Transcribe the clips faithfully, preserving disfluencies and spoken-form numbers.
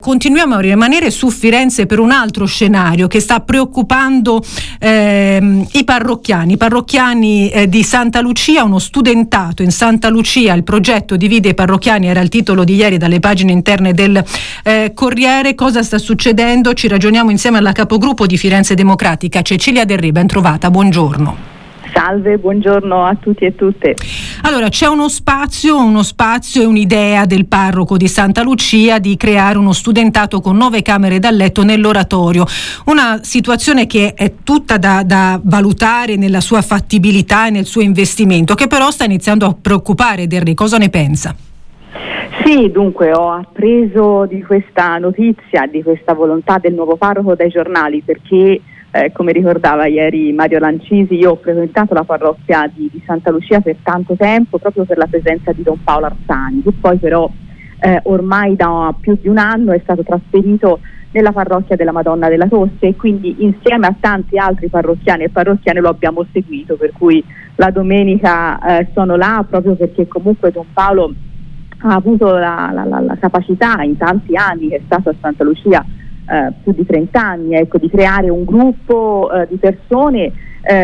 Continuiamo a rimanere su Firenze per un altro scenario che sta preoccupando ehm, i parrocchiani, i parrocchiani eh, di Santa Lucia. Uno studentato in Santa Lucia, il progetto divide i parrocchiani, era il titolo di ieri dalle pagine interne del eh, Corriere. Cosa sta succedendo? Ci ragioniamo insieme alla capogruppo di Firenze Democratica, Cecilia Del Re. Ben trovata, buongiorno. Salve, buongiorno a tutti e tutte. Allora, c'è uno spazio, uno spazio e un'idea del parroco di Santa Lucia di creare uno studentato con nove camere da letto nell'oratorio. Una situazione che è tutta da, da valutare nella sua fattibilità e nel suo investimento, che però sta iniziando a preoccupare. Del Re, cosa ne pensa? Sì, dunque ho appreso di questa notizia, di questa volontà del nuovo parroco dai giornali, perché Eh, come ricordava ieri Mario Lancisi, io ho frequentato la parrocchia di, di Santa Lucia per tanto tempo proprio per la presenza di Don Paolo Arzani, che poi però eh, ormai da più di un anno è stato trasferito nella parrocchia della Madonna della Tosse, e quindi insieme a tanti altri parrocchiani e parrocchiane lo abbiamo seguito, per cui la domenica eh, sono là proprio perché comunque Don Paolo ha avuto la, la, la, la capacità in tanti anni che è stato a Santa Lucia, Uh, più di trenta anni, ecco, di creare un gruppo uh, di persone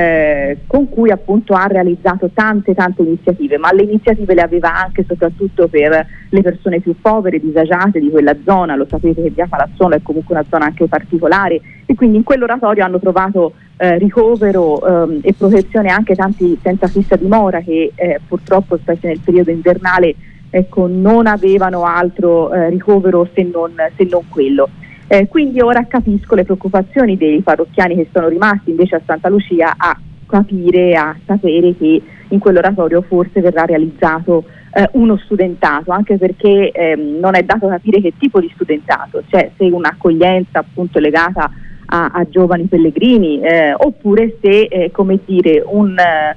uh, con cui appunto ha realizzato tante tante iniziative, ma le iniziative le aveva anche e soprattutto per le persone più povere, disagiate di quella zona. Lo sapete che via Palazzolo è comunque una zona anche particolare, e quindi in quell'oratorio hanno trovato uh, ricovero um, e protezione anche tanti senza fissa dimora che uh, purtroppo, specie nel periodo invernale, ecco, non avevano altro uh, ricovero se non, se non quello. Eh, quindi ora capisco le preoccupazioni dei parrocchiani che sono rimasti invece a Santa Lucia a capire, a sapere che in quell'oratorio forse verrà realizzato eh, uno studentato, anche perché ehm, non è dato capire che tipo di studentato, cioè se un'accoglienza appunto legata a, a giovani pellegrini eh, oppure se eh, come dire un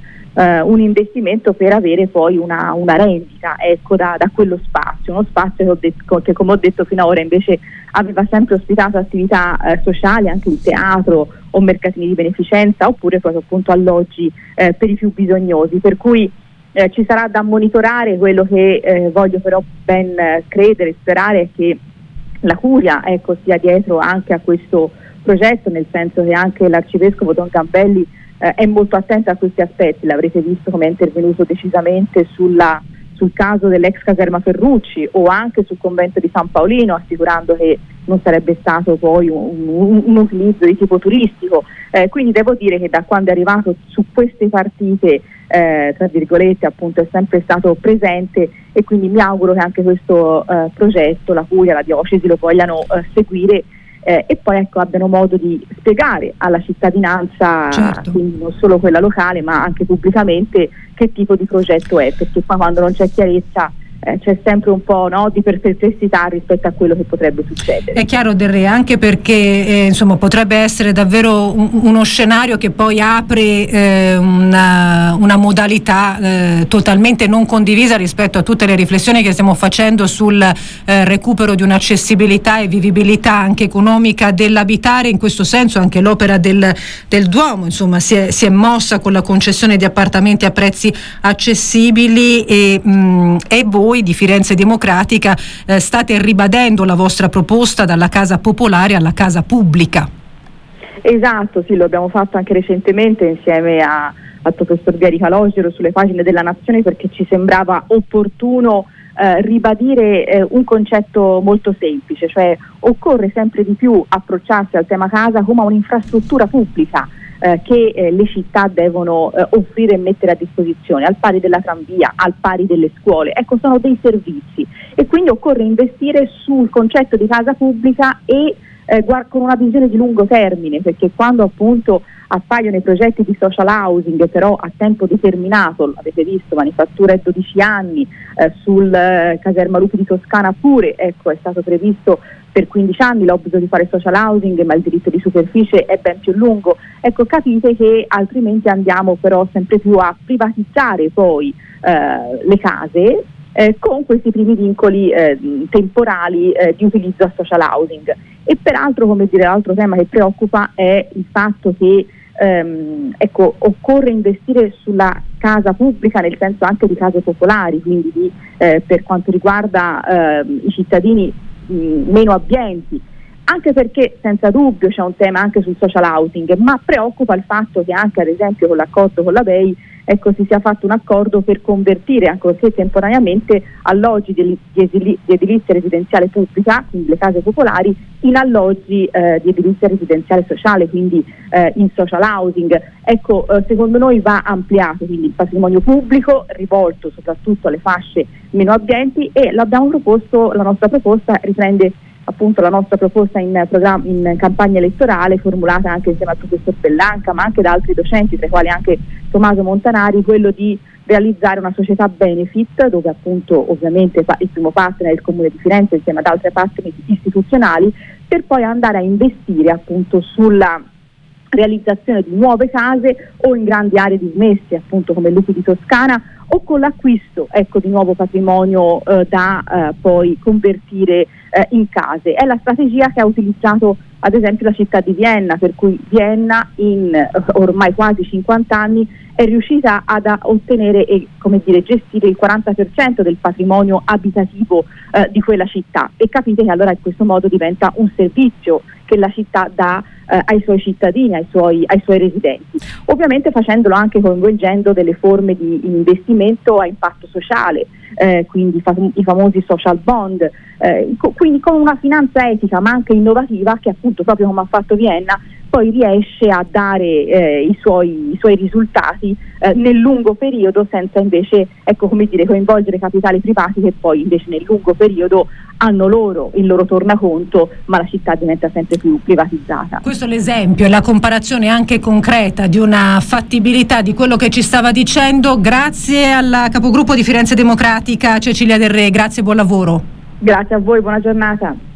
Uh, un investimento per avere poi una, una rendita, ecco, da, da quello spazio, uno spazio che, ho detto, che come ho detto fino ad ora invece aveva sempre ospitato attività uh, sociali, anche il teatro o mercatini di beneficenza, oppure proprio appunto alloggi uh, per i più bisognosi, per cui uh, ci sarà da monitorare. Quello che uh, voglio però ben uh, credere e sperare è che la Curia, ecco, sia dietro anche a questo progetto, nel senso che anche l'arcivescovo Don Gambelli Eh, è molto attenta a questi aspetti. L'avrete visto come è intervenuto decisamente sulla, sul caso dell'ex caserma Ferrucci o anche sul convento di San Paolino, assicurando che non sarebbe stato poi un, un, un utilizzo di tipo turistico. Eh, quindi devo dire che da quando è arrivato su queste partite, eh, tra virgolette, appunto, è sempre stato presente, e quindi mi auguro che anche questo eh, progetto la Curia, la diocesi lo vogliano eh, seguire. Eh, e poi ecco abbiano modo di spiegare alla cittadinanza, certo, quindi non solo quella locale ma anche pubblicamente, che tipo di progetto è, perché poi quando non c'è chiarezza eh, c'è sempre un po', no, di perplessità rispetto a quello che potrebbe succedere. È chiaro, Del Re, anche perché eh, insomma potrebbe essere davvero un, uno scenario che poi apre eh, una, una modalità eh, totalmente non condivisa rispetto a tutte le riflessioni che stiamo facendo sul eh, recupero di un'accessibilità e vivibilità anche economica dell'abitare. In questo senso anche l'opera del, del Duomo insomma si è, si è mossa con la concessione di appartamenti a prezzi accessibili, e, mh, e voi di Firenze Democratica eh, state ribadendo la vostra proposta dalla casa popolare alla casa pubblica. Esatto, sì, lo abbiamo fatto anche recentemente insieme a, al professor Vieri Calogero sulle pagine della Nazione, perché ci sembrava opportuno eh, ribadire eh, un concetto molto semplice, cioè occorre sempre di più approcciarsi al tema casa come a un'infrastruttura pubblica Eh, che eh, le città devono eh, offrire e mettere a disposizione, al pari della tranvia, al pari delle scuole. Ecco, sono dei servizi, e quindi occorre investire sul concetto di casa pubblica e eh, guard- con una visione di lungo termine, perché quando appunto appaiono i progetti di social housing però a tempo determinato, l'avete visto, Manifattura è dodici anni, eh, sul eh, caserma Lupi di Toscana pure, ecco, è stato previsto per quindici anni l'obbligo di fare social housing, ma il diritto di superficie è ben più lungo. Ecco, capite che altrimenti andiamo però sempre più a privatizzare poi eh, le case eh, con questi primi vincoli eh, temporali eh, di utilizzo a social housing. E peraltro, come dire, l'altro tema che preoccupa è il fatto che ehm, ecco, occorre investire sulla casa pubblica, nel senso anche di case popolari, quindi di, eh, per quanto riguarda eh, i cittadini mh, meno abbienti, anche perché senza dubbio c'è un tema anche sul social housing, ma preoccupa il fatto che anche ad esempio con l'accordo con la B E I ecco, si sia fatto un accordo per convertire, ancorché temporaneamente, alloggi di, di, di edilizia residenziale pubblica, quindi le case popolari, in alloggi eh, di edilizia residenziale sociale, quindi eh, in social housing. Ecco, eh, secondo noi va ampliato quindi il patrimonio pubblico, rivolto soprattutto alle fasce meno abbienti, e l'abbiamo proposto, la nostra proposta riprende appunto la nostra proposta in, programma, in campagna elettorale, formulata anche insieme al professor Bellanca, ma anche da altri docenti, tra i quali anche Tommaso Montanari, quello di realizzare una società benefit, dove appunto ovviamente il primo partner è il Comune di Firenze insieme ad altri partner istituzionali, per poi andare a investire appunto sulla realizzazione di nuove case o in grandi aree dismesse, appunto come Lupi di Toscana, o con l'acquisto ecco, di nuovo patrimonio eh, da eh, poi convertire eh, in case. È la strategia che ha utilizzato ad esempio la città di Vienna, per cui Vienna in eh, ormai quasi cinquanta anni è riuscita ad a ottenere e come dire, gestire il quaranta per cento del patrimonio abitativo eh, di quella città, e capite che allora in questo modo diventa un servizio che la città dà eh, ai suoi cittadini, ai suoi, ai suoi residenti, ovviamente facendolo anche coinvolgendo delle forme di investimento a impatto sociale, eh, quindi fa- i famosi social bond, eh, co- quindi con una finanza etica ma anche innovativa che appunto proprio come ha fatto Vienna poi riesce a dare eh, i, suoi, i suoi risultati eh, nel lungo periodo, senza invece ecco, come dire, coinvolgere capitali privati che poi invece nel lungo periodo hanno loro il loro tornaconto, ma la città diventa sempre più privatizzata. Questo è l'esempio e la comparazione anche concreta di una fattibilità di quello che ci stava dicendo. Grazie alla capogruppo di Firenze Democratica Cecilia Del Re, grazie e buon lavoro. Grazie a voi, buona giornata.